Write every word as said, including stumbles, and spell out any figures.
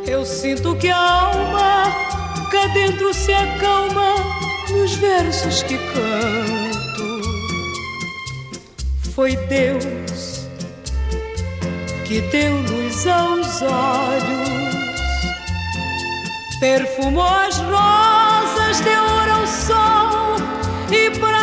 Eu sinto que a alma cá dentro se acalma nos versos que canto. Foi Deus que deu luz aos olhos, perfumou as rosas, deu ouro ao sol e pra